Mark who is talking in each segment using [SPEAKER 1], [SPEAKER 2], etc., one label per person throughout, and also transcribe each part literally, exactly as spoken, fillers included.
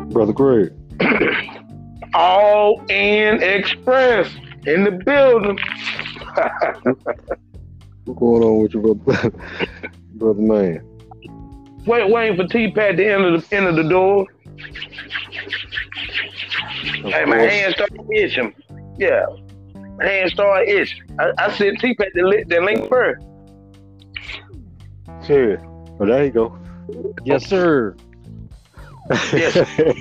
[SPEAKER 1] Brother Greg.
[SPEAKER 2] All in Express in the building.
[SPEAKER 1] What's going on with you, brother, brother man?
[SPEAKER 2] Wait, waiting for T-Pat to enter the end of the door.
[SPEAKER 1] Of
[SPEAKER 2] Hey, my
[SPEAKER 1] course.
[SPEAKER 2] hand started itching. Yeah, my hand started itching. I, I said T-Pat the, li- the link first.
[SPEAKER 1] Sure. Oh, there you go.
[SPEAKER 3] Yes, sir.
[SPEAKER 2] Yes.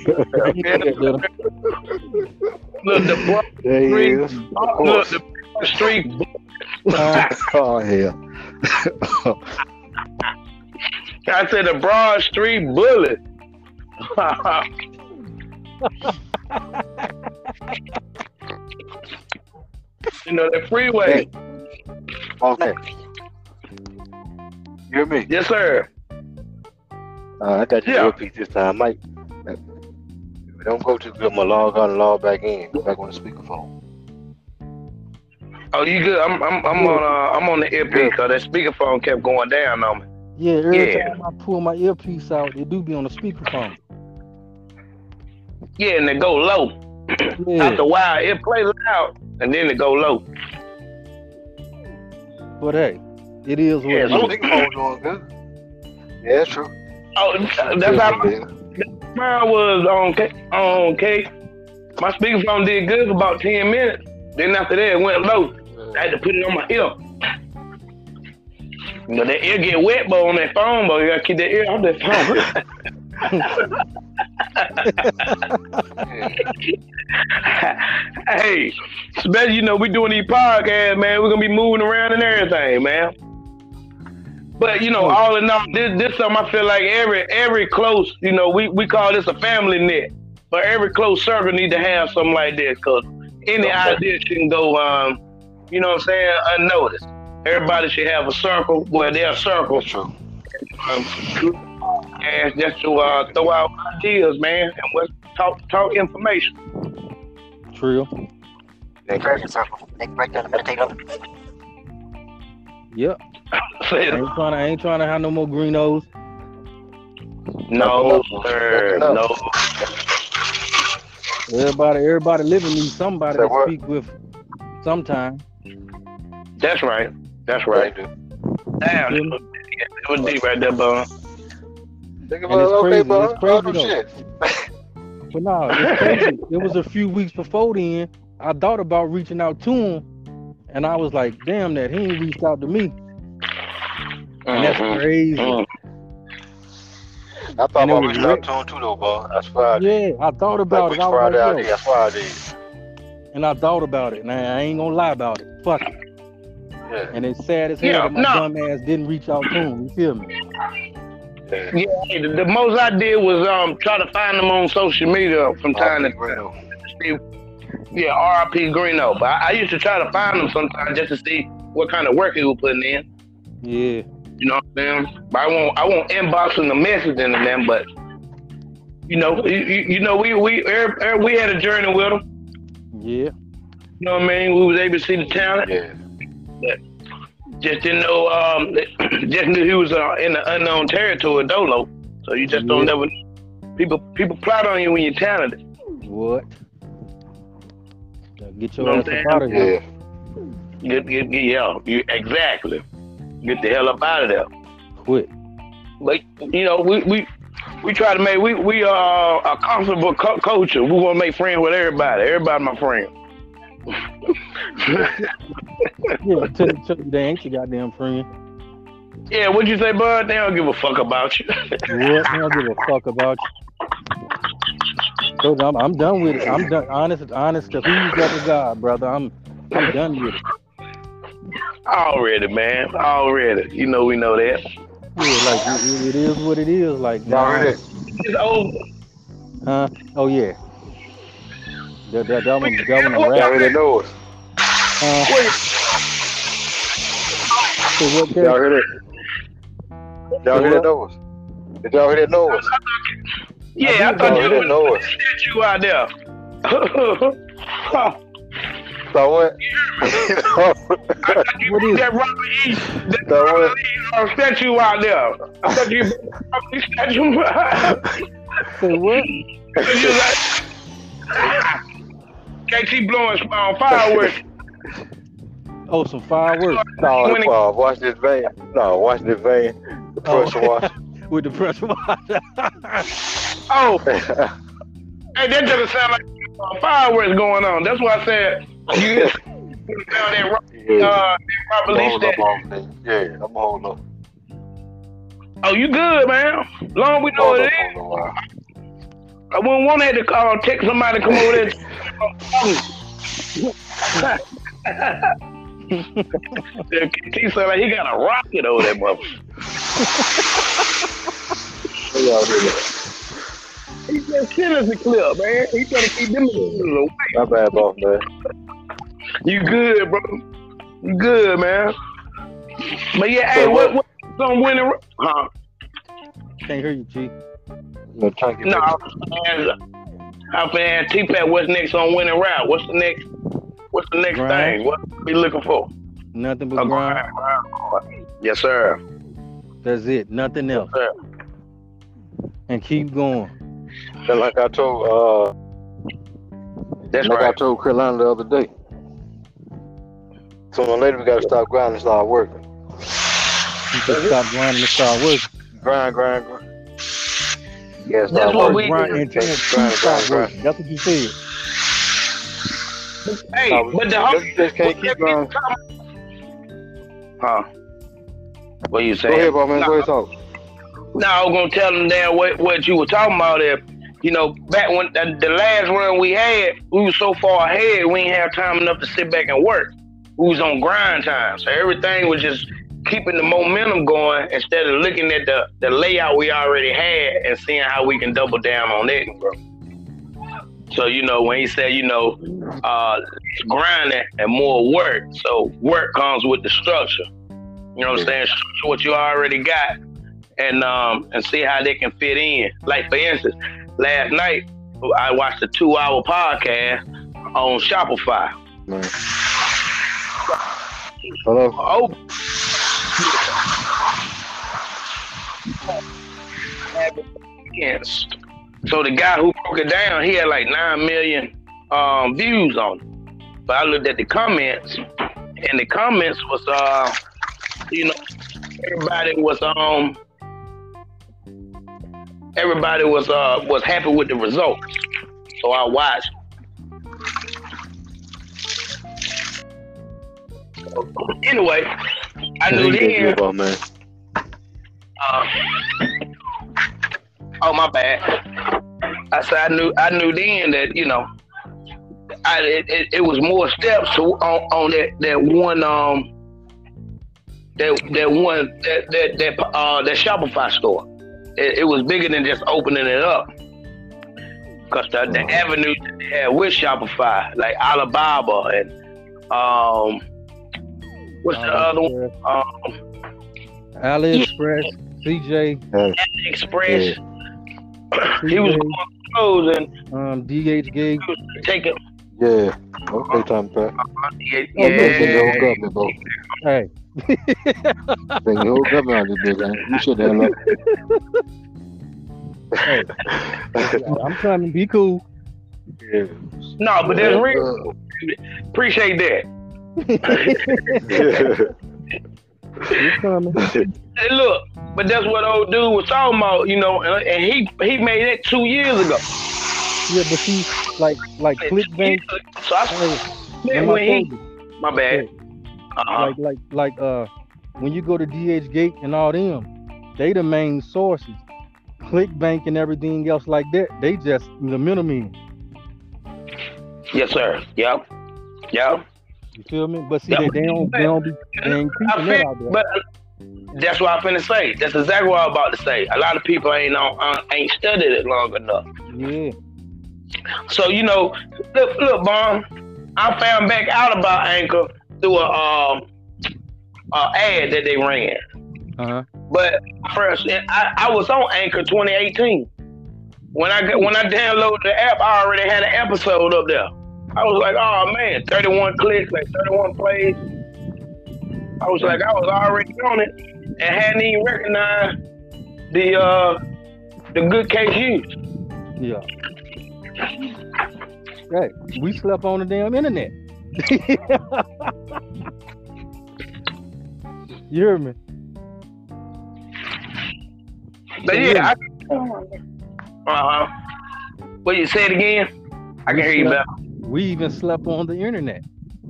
[SPEAKER 2] Look, the Broad
[SPEAKER 1] There he
[SPEAKER 2] Street.
[SPEAKER 1] is. Of
[SPEAKER 2] Look,
[SPEAKER 1] course.
[SPEAKER 2] the Broad Street.
[SPEAKER 1] Oh, hell.
[SPEAKER 2] I said the Broad Street Bullet. You know, the freeway.
[SPEAKER 1] Okay. You hear me?
[SPEAKER 2] Yes, sir.
[SPEAKER 1] Uh, I got your
[SPEAKER 2] Yeah.
[SPEAKER 1] earpiece this time, Mike. If it don't go too good, I'm gonna log on and log back in. Go back on the speakerphone.
[SPEAKER 2] Oh, you good? I'm I'm I'm on uh, I'm on the earpiece because that speakerphone kept going down on me.
[SPEAKER 3] Yeah, every
[SPEAKER 2] Yeah.
[SPEAKER 3] time I pull my earpiece out, it do be on the speakerphone.
[SPEAKER 2] Yeah, and it go low.
[SPEAKER 3] Yeah,
[SPEAKER 2] After a while, it play loud, and then it go low.
[SPEAKER 3] but hey, it is what
[SPEAKER 2] Yeah,
[SPEAKER 3] it
[SPEAKER 1] My
[SPEAKER 2] so-
[SPEAKER 3] is.
[SPEAKER 1] speakerphone doing good. Yeah, that's true.
[SPEAKER 2] Oh, that's how my
[SPEAKER 1] Yeah.
[SPEAKER 2] mine was on K. On K. My speakerphone did good for about ten minutes. Then after that, it went low. I had to put it on my ear. You know, that ear get wet, but on that phone, but you gotta keep that ear off that phone. Hey, especially, you know, we doing these podcasts, man. We're gonna be moving around and everything, man. But you know, all in all, this this something I feel like every every close, you know, we, we call this a family net. But every close circle need to have something like this, cause any idea shouldn't go, um, you know what I'm saying, unnoticed. Everybody should have a circle where they're circles.
[SPEAKER 1] That's true.
[SPEAKER 2] Um, and just to uh, throw out ideas, man, and what talk talk information.
[SPEAKER 3] Trill.
[SPEAKER 1] They crack it, circle. They break down and meditate on it.
[SPEAKER 3] Yep. I ain't trying to, I ain't trying to have no more greenos.
[SPEAKER 2] No, sir, no.
[SPEAKER 3] Everybody, everybody living needs somebody
[SPEAKER 1] Say
[SPEAKER 3] to
[SPEAKER 1] what?
[SPEAKER 3] speak with sometime.
[SPEAKER 2] That's right. That's right.
[SPEAKER 1] They do.
[SPEAKER 2] Damn, it was, it was deep right there, bud.
[SPEAKER 1] Think
[SPEAKER 3] And
[SPEAKER 1] about
[SPEAKER 3] it's
[SPEAKER 1] it, okay,
[SPEAKER 3] crazy,
[SPEAKER 1] bud.
[SPEAKER 3] it's crazy
[SPEAKER 1] Oh,
[SPEAKER 3] though.
[SPEAKER 1] shit.
[SPEAKER 3] But no, it's crazy. It was a few weeks before then. I thought about reaching out to him, and I was like, "Damn, that he ain't reached out to me." And that's
[SPEAKER 2] Mhm.
[SPEAKER 3] crazy.
[SPEAKER 2] Mhm.
[SPEAKER 1] I thought
[SPEAKER 3] And it
[SPEAKER 1] about
[SPEAKER 3] was
[SPEAKER 1] reaching
[SPEAKER 3] great.
[SPEAKER 1] out to him too, though, bud. That's Friday.
[SPEAKER 3] Yeah, I thought about
[SPEAKER 1] Like
[SPEAKER 3] it. I
[SPEAKER 1] which
[SPEAKER 3] was
[SPEAKER 1] Friday
[SPEAKER 3] like,
[SPEAKER 1] out
[SPEAKER 3] yo.
[SPEAKER 1] there? That's Friday.
[SPEAKER 3] And I thought about it. Now I ain't gonna lie about it. Fuck it.
[SPEAKER 1] Yeah.
[SPEAKER 3] And it's sad as hell
[SPEAKER 2] Yeah,
[SPEAKER 3] that my
[SPEAKER 2] no.
[SPEAKER 3] dumb ass didn't reach out to him. You feel me?
[SPEAKER 1] Yeah.
[SPEAKER 2] Yeah, hey, the, the most I did was um try to find them on social media from time to time. See, yeah, R I P Greeno. But I, I used to try to find them sometimes just to see what kind of work he was putting in.
[SPEAKER 3] Yeah.
[SPEAKER 2] You know what I'm saying? But I won't I won't inbox him the message into them. But you know, you, you you know, we we er, er, we had a journey with him.
[SPEAKER 3] Yeah.
[SPEAKER 2] You know what I mean? We was able to see the talent.
[SPEAKER 1] Yeah.
[SPEAKER 2] Just didn't know. Um, just knew he was uh, in the unknown territory, Dolo. So you just don't
[SPEAKER 3] Yeah.
[SPEAKER 2] never. People people plot on you when you're talented.
[SPEAKER 3] What? Get your
[SPEAKER 2] You know
[SPEAKER 3] ass
[SPEAKER 2] what I'm
[SPEAKER 3] up out of here.
[SPEAKER 1] Yeah.
[SPEAKER 2] Get, get, get, yeah, you, exactly. Get the hell up out of there.
[SPEAKER 3] Quit.
[SPEAKER 2] But you know, we we, we try to make we we are a comfortable co- culture. We want to make friends with everybody. Everybody my friend.
[SPEAKER 3] Yeah, tell, tell you they ain't your goddamn friend.
[SPEAKER 2] Yeah, what'd you say, bud? They don't give a fuck about you.
[SPEAKER 3] What? I don't give a fuck about you. So I'm, I'm done with it. I'm done. Honest, honest to who's got the God, brother. I'm, I'm done with it.
[SPEAKER 2] Already, man. Already. You know we know that.
[SPEAKER 3] Yeah, like it, it is what it is. Like,
[SPEAKER 1] Y'all
[SPEAKER 3] nah,
[SPEAKER 1] heard it?
[SPEAKER 2] It's over.
[SPEAKER 3] huh? Oh yeah. That that that one, that one a
[SPEAKER 1] Y'all
[SPEAKER 3] rap.
[SPEAKER 1] heard that noise?
[SPEAKER 3] Huh? So what?
[SPEAKER 1] Y'all
[SPEAKER 3] Y'all
[SPEAKER 1] heard it? Y'all hear that noise? Did y'all hear that noise?
[SPEAKER 2] Yeah, I,
[SPEAKER 3] I
[SPEAKER 2] thought
[SPEAKER 1] Y'all
[SPEAKER 2] you
[SPEAKER 1] hear
[SPEAKER 2] was
[SPEAKER 1] that noise?
[SPEAKER 2] you out there.
[SPEAKER 1] So what?
[SPEAKER 2] thought you
[SPEAKER 3] What is
[SPEAKER 2] that Robert E. That
[SPEAKER 1] No, what?
[SPEAKER 2] Robert E. Uh, statue out there. I thought you Robert E. statue.
[SPEAKER 3] say what?
[SPEAKER 2] You like, K T blowing uh, fireworks.
[SPEAKER 3] Oh, some fireworks
[SPEAKER 1] No,
[SPEAKER 2] When it-
[SPEAKER 1] uh, wash this van. No, wash this van. The
[SPEAKER 3] Oh.
[SPEAKER 1] pressure wash.
[SPEAKER 3] with the pressure washer.
[SPEAKER 2] Oh, hey, that doesn't sound like uh, fireworks going on. That's why I said you found that Ro-
[SPEAKER 1] Yeah.
[SPEAKER 2] uh, that Robert
[SPEAKER 1] I'm
[SPEAKER 2] Lee
[SPEAKER 1] hold up
[SPEAKER 2] statue.
[SPEAKER 1] on things. Yeah, I'm hold up.
[SPEAKER 2] Oh, you good, man? Long we know
[SPEAKER 1] Hold
[SPEAKER 2] what
[SPEAKER 1] up
[SPEAKER 2] it
[SPEAKER 1] on
[SPEAKER 2] is.
[SPEAKER 1] a while.
[SPEAKER 2] I wouldn't want to call text somebody to come over there. He sound like he got a rocket over that mother.
[SPEAKER 1] What y'all doing?
[SPEAKER 2] He just sent us a clip, man. He trying to keep them away.
[SPEAKER 1] My bad, boss, man.
[SPEAKER 2] You good, bro? You good, man? But yeah,
[SPEAKER 1] So
[SPEAKER 2] hey, what
[SPEAKER 1] what-
[SPEAKER 2] what's on winning? Huh?
[SPEAKER 3] Can't hear you, G.
[SPEAKER 1] No, trying to get
[SPEAKER 2] No, I'm finna ask T-Pat what's next on winning route. What's the next? What's the next
[SPEAKER 3] Grind.
[SPEAKER 2] thing? What we looking for?
[SPEAKER 3] Nothing but
[SPEAKER 2] A
[SPEAKER 3] grind.
[SPEAKER 2] grind. Yes, sir.
[SPEAKER 3] That's it. Nothing else.
[SPEAKER 2] Sir.
[SPEAKER 3] And keep going.
[SPEAKER 1] And like I told, uh,
[SPEAKER 2] That's
[SPEAKER 1] like I
[SPEAKER 2] right.
[SPEAKER 1] told Carolina the other day. Sooner or later, we gotta stop grinding and start working.
[SPEAKER 3] You just stop grinding and start working.
[SPEAKER 1] Grind, grind, grind. Yeah,
[SPEAKER 2] That's
[SPEAKER 1] start
[SPEAKER 2] what
[SPEAKER 1] working.
[SPEAKER 2] we-
[SPEAKER 3] grind and
[SPEAKER 1] Grind,
[SPEAKER 3] and
[SPEAKER 1] grind,
[SPEAKER 3] stop
[SPEAKER 1] grind.
[SPEAKER 3] working. That's what you said.
[SPEAKER 2] Hey,
[SPEAKER 1] No,
[SPEAKER 2] but the
[SPEAKER 1] you
[SPEAKER 2] whole
[SPEAKER 1] just can't keep grinding.
[SPEAKER 2] Huh? What you
[SPEAKER 1] Go
[SPEAKER 2] saying?
[SPEAKER 1] ahead, boss, man. Go ahead, talk.
[SPEAKER 2] No, I was gonna tell them there what, what you were talking about there. You know, back when the, the last run we had, we were so far ahead, we didn't have time enough to sit back and work. We was on grind time, so everything was just keeping the momentum going instead of looking at the, the layout we already had and seeing how we can double down on it, bro. So, you know, when he said, you know, uh, grinding and more work, so work comes with the structure. You know what I'm saying? Structure what you already got and um and see how they can fit in. Like, for instance, last night, I watched a two-hour podcast on Shopify.
[SPEAKER 1] Man. Hello?
[SPEAKER 2] Oh, yes. So the guy who broke it down, he had like nine million um, views on it. But I looked at the comments, and the comments was, uh, you know, everybody was um, everybody was uh was happy with the results. So I watched. Anyway, I knew then.
[SPEAKER 1] Boss, man.
[SPEAKER 2] Uh, oh my bad. I said I knew I knew then that you know, I it, it, it was more steps to, on on that that one um that that one that that that uh that Shopify store. It, it was bigger than just opening it up. Cause the, the avenues that they had with Shopify, like Alibaba and um what's the other one? Um,
[SPEAKER 3] AliExpress, C J,
[SPEAKER 1] Hey,
[SPEAKER 2] Express.
[SPEAKER 3] C
[SPEAKER 2] He was
[SPEAKER 3] J,
[SPEAKER 2] going clothes and
[SPEAKER 3] um, D H Gate.
[SPEAKER 2] he was taking.
[SPEAKER 1] yeah. Okay, time Pat.
[SPEAKER 2] Yeah,
[SPEAKER 3] Oh, no,
[SPEAKER 1] Been the whole
[SPEAKER 2] yeah.
[SPEAKER 1] government, bro.
[SPEAKER 3] Hey,
[SPEAKER 1] Been the whole government on this bitch, man. You should have looked.
[SPEAKER 3] hey, I'm trying to be cool.
[SPEAKER 1] Yeah.
[SPEAKER 2] No, but that's real. Appreciate that.
[SPEAKER 3] It's coming.
[SPEAKER 2] Hey, look, but that's what old dude was talking about, you know, and, and he he made it two years ago.
[SPEAKER 3] Yeah, but see, like like ClickBank.
[SPEAKER 2] So I
[SPEAKER 3] Hey,
[SPEAKER 2] said
[SPEAKER 3] remember I
[SPEAKER 2] when he,
[SPEAKER 3] told you,
[SPEAKER 2] my bad. Uh-huh.
[SPEAKER 3] like like like uh, when you go to D H Gate and all them, they the main sources. ClickBank and everything else like that, they just the middlemen.
[SPEAKER 2] Yes, sir. Yep. Yep.
[SPEAKER 3] You feel me? But see,
[SPEAKER 2] Yeah.
[SPEAKER 3] they, they don't they don't be they ain't
[SPEAKER 2] I
[SPEAKER 3] preaching that
[SPEAKER 2] feel,
[SPEAKER 3] out there.
[SPEAKER 2] but that's what I'm finna say. That's exactly what I'm about to say. A lot of people ain't on, uh, ain't studied it long enough.
[SPEAKER 3] Yeah.
[SPEAKER 2] So, you know, look, look, Bon, I found back out about Anchor through a um, uh, ad that they ran.
[SPEAKER 3] Uh-huh.
[SPEAKER 2] But first, I, I was on Anchor twenty eighteen. When I got- when I downloaded the app, I already had an episode up there. I was like, oh man, thirty-one clicks, like thirty-one plays. I was like, I was already on it and hadn't even recognized the uh the good case used.
[SPEAKER 3] Yeah. Right. We slept on the damn internet. You hear me?
[SPEAKER 2] But yeah, I, uh-huh. What you say it again? I can hear you better.
[SPEAKER 3] We even slept on the internet.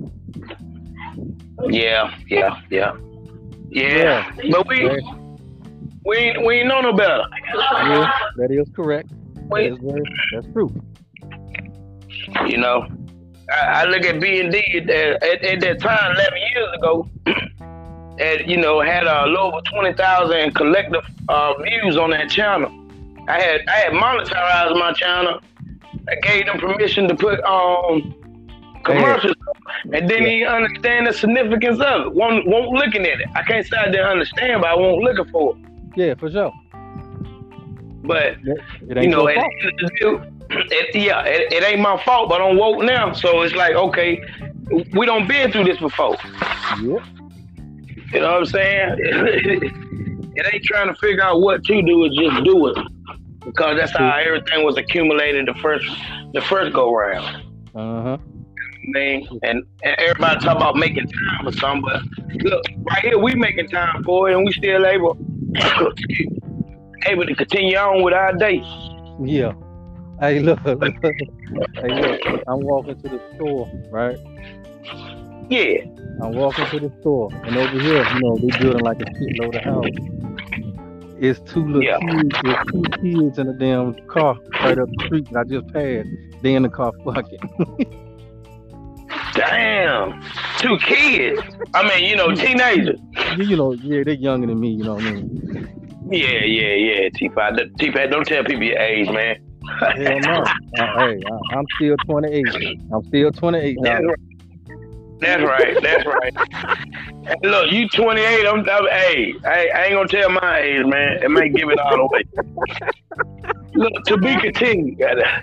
[SPEAKER 2] Yeah, yeah, yeah. Yeah.
[SPEAKER 3] Yeah.
[SPEAKER 2] But we
[SPEAKER 3] Yeah.
[SPEAKER 2] we ain't we ain't know no better.
[SPEAKER 3] Yeah, that is correct. That
[SPEAKER 2] Wait.
[SPEAKER 3] is very, that's true.
[SPEAKER 2] You know, I, I look at B and D at, at, at that time, eleven years ago, and you know had a little over twenty thousand collective uh, views on that channel. I had I had monetized my channel. I gave them permission to put um commercials, hey. And didn't even understand the significance of it. Won't won't looking at it. I can't say I didn't understand, but I won't looking for it.
[SPEAKER 3] Yeah, for sure.
[SPEAKER 2] But
[SPEAKER 3] it, it ain't
[SPEAKER 2] you know,
[SPEAKER 3] your
[SPEAKER 2] at
[SPEAKER 3] fault.
[SPEAKER 2] the end of the day, it, yeah, it, it ain't my fault, but I'm woke now, so it's like, okay, we don't been through this before.
[SPEAKER 3] Yeah.
[SPEAKER 2] You know what I'm saying? It, it ain't trying to figure out what to do, it's just do it, because that's how everything was accumulated the first the first go round.
[SPEAKER 3] Uh huh.
[SPEAKER 2] I mean, and, and everybody talk about making time for something, but look, right here we making time for it, and we still able able to continue on with our day.
[SPEAKER 3] Yeah. Hey, look, look. Hey, look. I'm walking to the store, right?
[SPEAKER 2] Yeah.
[SPEAKER 3] I'm walking to the store, and over here, you know, they building like a shitload of houses. It's two little
[SPEAKER 2] Yeah.
[SPEAKER 3] kids. There's two kids in a damn car right up the street that I just passed. They in the car fucking.
[SPEAKER 2] Damn. Two kids. I mean, you know, teenagers.
[SPEAKER 3] you, you know, yeah, they're younger than me. You know what I mean?
[SPEAKER 2] Yeah, yeah, yeah. T-Pat, T-Pat, don't tell people your age, man.
[SPEAKER 3] Hell no. Uh, hey, I, I'm still twenty-eight. I'm still twenty-eight now.
[SPEAKER 2] That's right. That's right. That's right. Look, you twenty-eight. I'm, I'm hey, I, I ain't gonna tell my age, man. It may give it all away. Look, to be continued.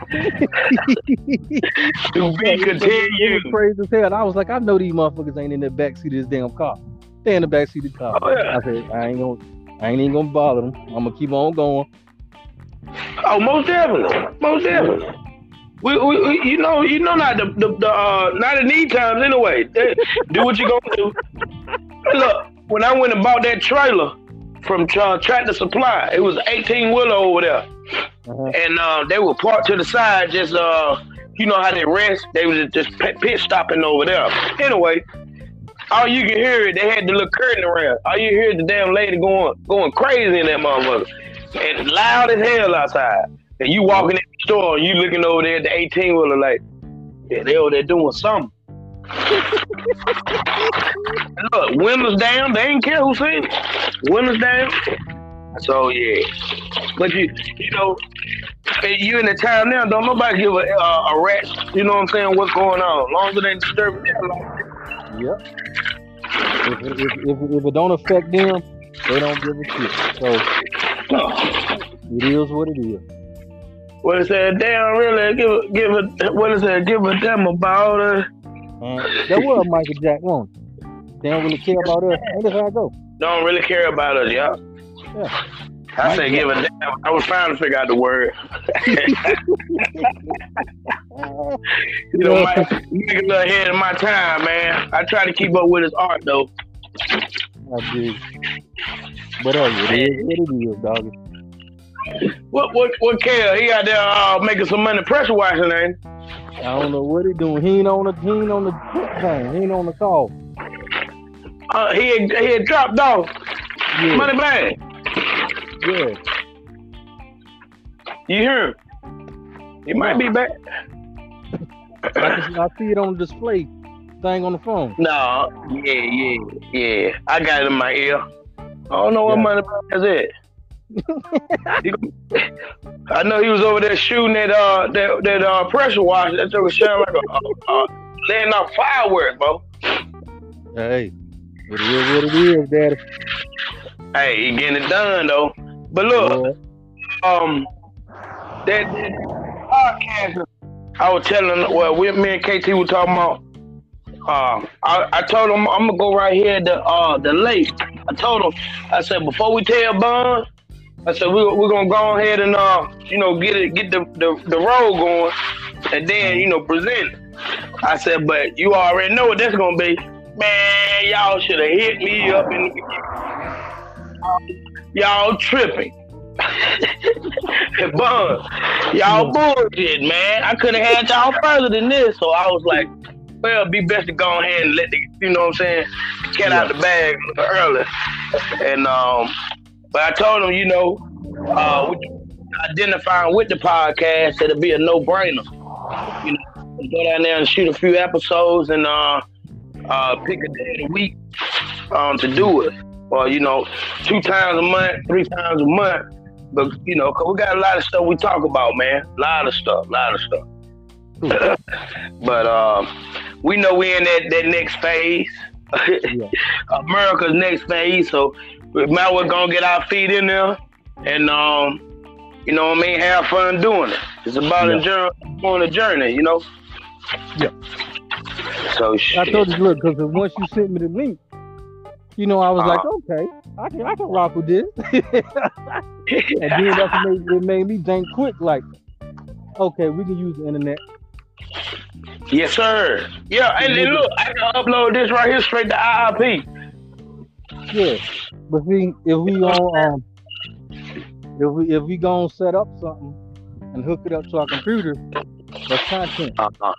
[SPEAKER 2] To be continued.
[SPEAKER 3] Crazy as hell. I was like, I know these motherfuckers ain't in the backseat of this damn car. They in the backseat of the car.
[SPEAKER 2] Oh, yeah.
[SPEAKER 3] I said, I ain't gonna, I ain't even gonna bother them. I'm gonna keep on going.
[SPEAKER 2] Oh, most definitely, most definitely. We, we, we you know, you know, not the, the, the uh, not the need times anyway. They, do what you gonna do. Look, when I went and bought that trailer from uh, Tractor Supply, it was eighteen wheeler over there, uh-huh. and uh, they were parked to the side. Just uh, you know how they rest. They was just pit stopping over there. Anyway, all you can hear it. They had the little curtain around. All you hear is the damn lady going going crazy in that motherfucker. And loud as hell outside. And you walking in the store and you looking over there at the eighteen wheeler like, yeah, they over there doing something. Look, windows down, they ain't care who seen it. Windows down. So yeah. But you you know, you in the town now, don't nobody give a uh, a rat, you know what I'm saying, what's going on. As long as it ain't disturbing their life.
[SPEAKER 3] Yep. If, if, if, if it don't affect them, they don't give a shit. So it is what it is.
[SPEAKER 2] What is that? Damn, really give a give a what is that? Give a damn about uh
[SPEAKER 3] uh, that was Michael Jack one. They don't really care about us. Ain't that's how I go.
[SPEAKER 2] Don't really care about us, y'all.
[SPEAKER 3] Yeah.
[SPEAKER 2] I say give a damn. I was trying to figure out the word. You know, my nigga a little ahead of my time, man. I try to keep up with his art though.
[SPEAKER 3] I dig. But uh, it is what it is, doggy.
[SPEAKER 2] What what what Kale? He out there uh, making some money pressure washing, ain't he?
[SPEAKER 3] I don't know what he doing. He ain't on the he ain't on the thing. He ain't on the call.
[SPEAKER 2] Uh, he had, he had dropped off.
[SPEAKER 3] Yeah.
[SPEAKER 2] Money bag.
[SPEAKER 3] Yeah.
[SPEAKER 2] You hear him? He might be back.
[SPEAKER 3] I, can, I see it on the display thing on the phone.
[SPEAKER 2] No, yeah, yeah, yeah. I got it in my ear. I don't know what
[SPEAKER 3] Yeah.
[SPEAKER 2] money bag is it. I know he was over there shooting that uh that that uh pressure wash. That thing was showing like a uh, uh, letting off fireworks, bro.
[SPEAKER 3] Hey, it is what it is, daddy.
[SPEAKER 2] Hey, he getting it done though. But look,
[SPEAKER 3] Yeah.
[SPEAKER 2] um, that, that podcast I was telling, well, we, me and K T were talking about. Uh, I, I told him I'm gonna go right here at the uh the lake. I told him, I said before we tell Bun, I said we we're gonna go ahead and uh you know get it get the the, the road going, and then you know present it. I said, but you already know what that's gonna be. Man, y'all should have hit me up in the y'all tripping. Bun, y'all bullshit, man. I could have had y'all further than this, so I was like, well, it'd be best to go ahead and let the, you know what I'm saying, get out the bag early. And um, but I told him, you know, uh, identifying with the podcast, it'll be a no-brainer. You know, go down there and shoot a few episodes and uh, uh, pick a day of the week um, to do it, or you know, two times a month, three times a month. But you know, cause we got a lot of stuff we talk about, man. A lot of stuff, a lot of stuff. But um, we know we're in that, that next phase, yeah. America's next phase. So we might well gonna get our feet in there, and um, you know what I mean, have fun doing it. It's about yeah. enjoying on the journey, you know.
[SPEAKER 3] Yeah.
[SPEAKER 2] So shit.
[SPEAKER 3] I told you, look, because once you sent me the link, you know, I was uh, like, okay, I can I can rock with this. And then that's what made, it made me think quick, like, okay, we can use the internet.
[SPEAKER 2] Yes, sir. Yeah, and then look, I can upload this right here straight to I I P.
[SPEAKER 3] Yeah, but see, if we on, um, if we if we gonna set up something and hook it up to our computer, that's content.
[SPEAKER 2] Uh-huh.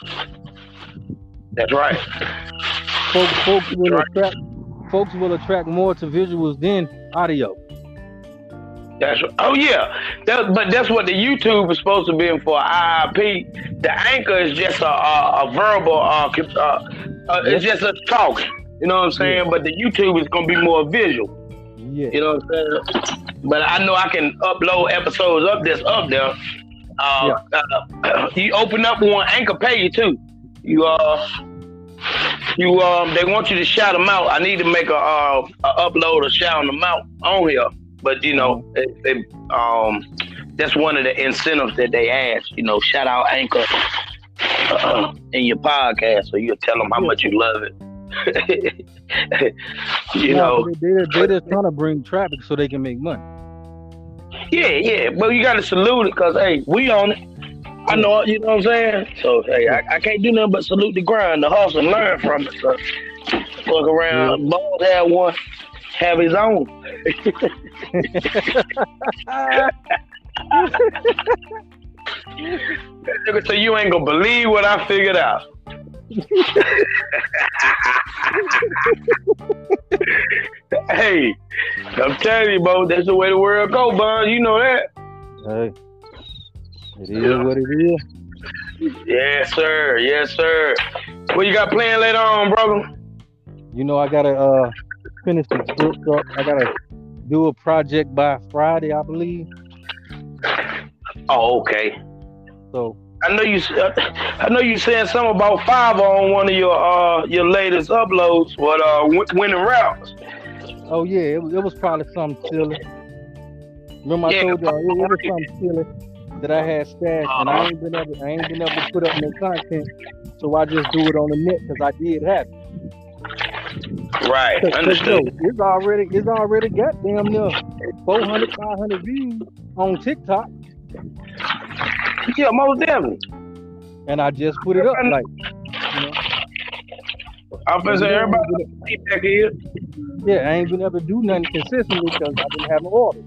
[SPEAKER 2] That's right.
[SPEAKER 3] Folks, folks will
[SPEAKER 2] right.
[SPEAKER 3] attract, folks will attract more to visuals than audio.
[SPEAKER 2] That's oh yeah, that, but that's what the YouTube is supposed to be for I I P. The anchor is just a, a, a verbal, uh, uh, uh, it's just a talk. You know what I'm saying? Yeah. But the YouTube is gonna be more visual.
[SPEAKER 3] Yeah.
[SPEAKER 2] You know what I'm saying? But I know I can upload episodes up this up there. Uh, yeah. uh, you open up one, Anchor pay you too. You uh, you um, they want you to shout them out. I need to make a, uh, a upload of shouting them out on here. But you know, it, it, um, that's one of the incentives that they ask. You know, shout out Anchor uh, in your podcast, so you'll tell them how much you love it. you
[SPEAKER 3] yeah,
[SPEAKER 2] know,
[SPEAKER 3] they, they, they're just trying to bring traffic so they can make money.
[SPEAKER 2] Yeah, yeah, but you got to salute it because hey, we on it. I know, you know what I'm saying. So hey, I, I can't do nothing but salute the grind, the hustle, and learn from it. So look around, yeah. Bald had one. Have his own. So you ain't gonna believe what I figured out. Hey, I'm telling you, bro, that's the way the world go, Bun. You know that.
[SPEAKER 3] Hey, it is yeah. what it is.
[SPEAKER 2] Yes, sir. Yes, sir. What you got planned later on, brother?
[SPEAKER 3] You know, I gotta uh. finish the script up. I gotta do a project by Friday, I believe.
[SPEAKER 2] Oh, okay.
[SPEAKER 3] So
[SPEAKER 2] I know you. Uh, I know you saying something about five on one of your uh your latest uploads. What uh winning routes?
[SPEAKER 3] Oh yeah, it was, it was probably something silly. Remember I yeah, told y'all it, it was something silly that I had stashed, uh-huh. and I ain't been able, I ain't been able to put up no content, so I just do it on the net because I did have it.
[SPEAKER 2] Right, understood.
[SPEAKER 3] Yo, it's already it's already got damn near four hundred, five hundred views on TikTok.
[SPEAKER 2] Yeah, most definitely.
[SPEAKER 3] And I just put it up like, you know.
[SPEAKER 2] I'm gonna say everybody feedback here.
[SPEAKER 3] Yeah, I ain't been able to do nothing consistently because I've been having orders.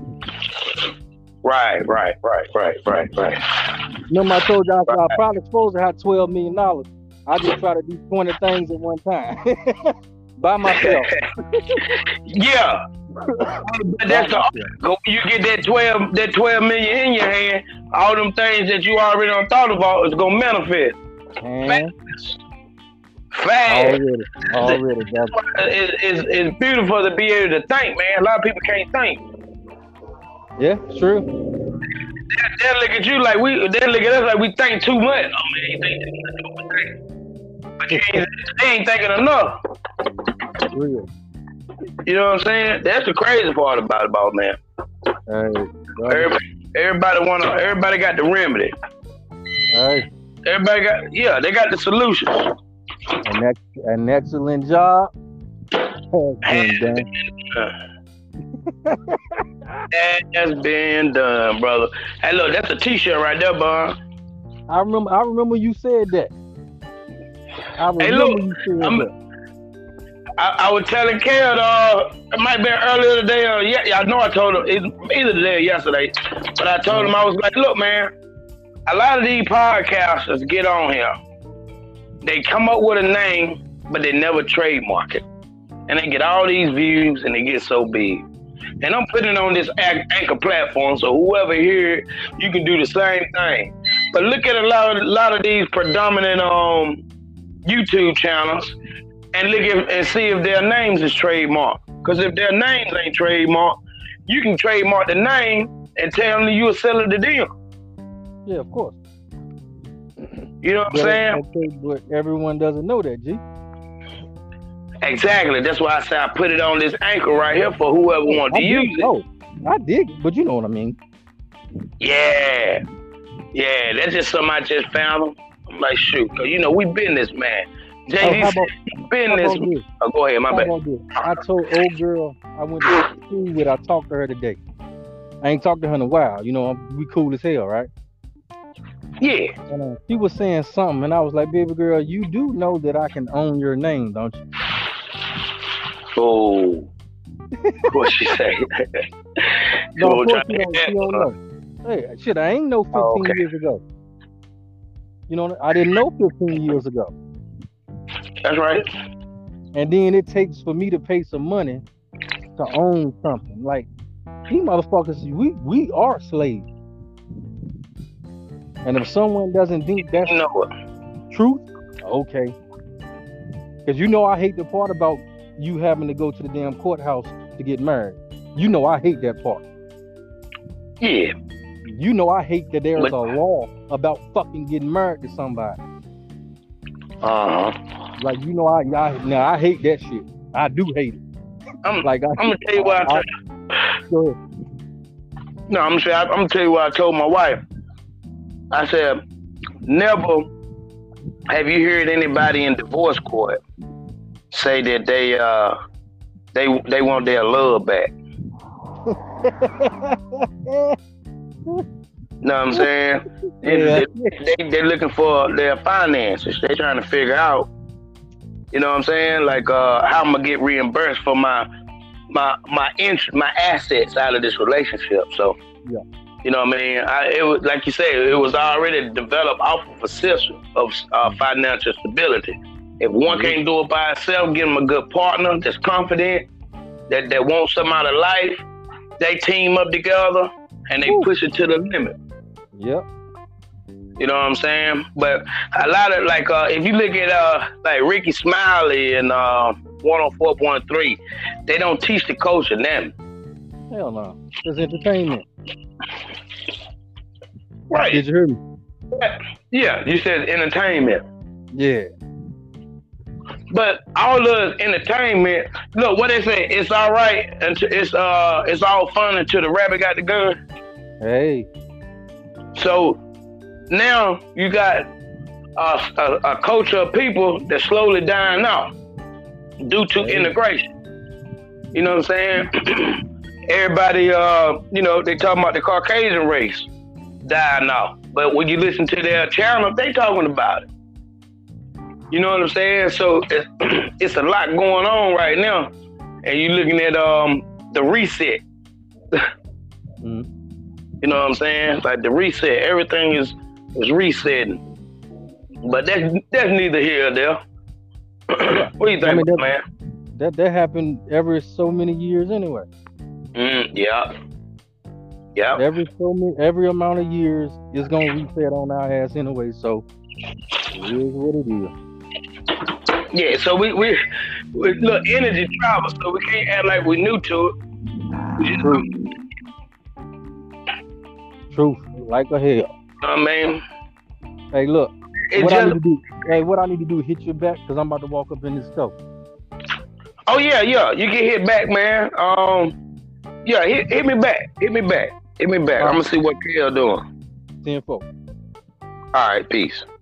[SPEAKER 2] Right, right, right, right, right, right.
[SPEAKER 3] Remember I told y'all right. I probably supposed to have twelve million dollars. I just try to do twenty things at one time. By myself.
[SPEAKER 2] Yeah. But that's the you get that twelve that twelve million in your hand, all them things that you already done thought about is gonna manifest.
[SPEAKER 3] Man.
[SPEAKER 2] Fast. Fast.
[SPEAKER 3] Already, already.
[SPEAKER 2] It's, it's, it's beautiful to be able to think, man. A lot of people can't think.
[SPEAKER 3] Yeah, true.
[SPEAKER 2] They, they look at you like we they look at us like we think too much. Oh man, you think too much. But you ain't, they ain't thinking enough.
[SPEAKER 3] Real.
[SPEAKER 2] You know what I'm saying? That's the crazy part about it, about man.
[SPEAKER 3] Hey,
[SPEAKER 2] everybody, everybody wanna. Everybody got the remedy.
[SPEAKER 3] Hey.
[SPEAKER 2] Everybody got, yeah, they got the solutions.
[SPEAKER 3] An, ex- an excellent job has been done.
[SPEAKER 2] That has been done, brother. Hey, look, that's a T-shirt right there, Bon.
[SPEAKER 3] I remember. I remember you said that. I remember
[SPEAKER 2] Hey, look,
[SPEAKER 3] you said
[SPEAKER 2] I'm,
[SPEAKER 3] that.
[SPEAKER 2] I, I was telling Kel, uh, it might be earlier today, or yeah, yeah, I know I told him, it's either today or yesterday, but I told him, I was like, look, man, a lot of these podcasters get on here. They come up with a name, but they never trademark it. And they get all these views, and they get so big. And I'm putting it on this Anchor platform, so whoever hear it, you can do the same thing. But look at a lot of, a lot of these predominant um, YouTube channels, and look at, and see if their names is trademarked. Because if their names ain't trademarked, you can trademark the name and tell them you're selling to them.
[SPEAKER 3] Yeah, of course.
[SPEAKER 2] You know what
[SPEAKER 3] but,
[SPEAKER 2] I'm saying?
[SPEAKER 3] Okay, but everyone doesn't know that, G.
[SPEAKER 2] Exactly. That's why I said I put it on this Anchor right here for whoever wants to use it.
[SPEAKER 3] Oh, I dig it, but you know what I mean.
[SPEAKER 2] Yeah. Yeah, that's just something I just found. I'm like, shoot, cause you know, we businessman. J D
[SPEAKER 3] oh,
[SPEAKER 2] said business. Oh, go ahead, my
[SPEAKER 3] how
[SPEAKER 2] bad.
[SPEAKER 3] about this? I told old girl I went to school with, I talked to her today. I ain't talked to her in a while. You know, we cool as hell, right?
[SPEAKER 2] Yeah.
[SPEAKER 3] And, uh, she was saying something, and I was like, baby girl, you do know that I can own your name, don't you?
[SPEAKER 2] Oh. What she say?
[SPEAKER 3] No, of course you don't, she don't know. Hey, shit, I ain't know fifteen
[SPEAKER 2] oh, okay.
[SPEAKER 3] years ago. You know, I didn't know fifteen years ago.
[SPEAKER 2] That's right.
[SPEAKER 3] And then it takes for me to pay some money to own something. Like, these motherfuckers, we, we are slaves. And if someone doesn't think that's
[SPEAKER 2] you know what?
[SPEAKER 3] truth, okay. Because you know I hate the part about you having to go to the damn courthouse to get married. You know I hate that part.
[SPEAKER 2] Yeah.
[SPEAKER 3] You know I hate that there's
[SPEAKER 2] but,
[SPEAKER 3] a law about fucking getting married to somebody.
[SPEAKER 2] Uh-huh.
[SPEAKER 3] Like, you know, I, I now I hate that shit. I do hate it.
[SPEAKER 2] I'm,
[SPEAKER 3] like, I,
[SPEAKER 2] I'm gonna tell you what I, I,
[SPEAKER 3] I Go ahead.
[SPEAKER 2] No, I'm gonna say, I'm gonna tell you what I told my wife. I said, never have you heard anybody in divorce court say that they uh they they want their love back. Know what I'm saying?
[SPEAKER 3] Yeah.
[SPEAKER 2] They, they, they're looking for their finances. They're trying to figure out, you know what I'm saying? Like, uh, how I'm gonna get reimbursed for my my my interest, my assets out of this relationship. So,
[SPEAKER 3] yeah.
[SPEAKER 2] You know what I mean? I, it was like you said, it was already developed off of a system of uh, financial stability. If one mm-hmm. can't do it by itself, give them a good partner that's confident, that that wants something out of life. They team up together and they Ooh. push it to the limit.
[SPEAKER 3] Yep.
[SPEAKER 2] You know what I'm saying? But a lot of like, uh, if you look at uh, like Ricky Smiley and uh, one oh four point three, they don't teach the culture then.
[SPEAKER 3] Hell no. It's entertainment.
[SPEAKER 2] Right.
[SPEAKER 3] Did you hear me?
[SPEAKER 2] Yeah, you said entertainment.
[SPEAKER 3] Yeah.
[SPEAKER 2] But all the entertainment, look, what they say, it's all right until it's uh it's all fun until the rabbit got the gun.
[SPEAKER 3] Hey.
[SPEAKER 2] So now you got a, a, a culture of people that's slowly dying out due to hey. integration. You know what I'm saying? Everybody, uh, you know, they talking about the Caucasian race dying out. But when you listen to their channel, they talking about it. You know what I'm saying? So it's, it's a lot going on right now. And you're looking at um the reset.
[SPEAKER 3] mm-hmm.
[SPEAKER 2] You know what I'm saying? Like the reset. Everything is, is resetting. But that's, that's neither here or there.
[SPEAKER 3] Yeah.
[SPEAKER 2] What do you think,
[SPEAKER 3] I mean, that,
[SPEAKER 2] man?
[SPEAKER 3] That, that happened every so many years anyway.
[SPEAKER 2] Mm, yeah. Yeah.
[SPEAKER 3] Every so many, every amount of years is gonna reset on our ass anyway. So it is what it is.
[SPEAKER 2] Yeah. So we we, we look, energy travels, so we can't act like we're new to it.
[SPEAKER 3] Truth. Truth. Like a hell.
[SPEAKER 2] I mean.
[SPEAKER 3] Hey, look.
[SPEAKER 2] What
[SPEAKER 3] just,
[SPEAKER 2] I
[SPEAKER 3] need to do? Hey, what I need to do? Hit your back because I'm about to walk up in this store.
[SPEAKER 2] Oh yeah, yeah. You get hit back, man. Um. Yeah, hit, hit me back. Hit me back. Hit me back. Right. I'm gonna see what Kale doing.
[SPEAKER 3] ten four.
[SPEAKER 2] All right, peace.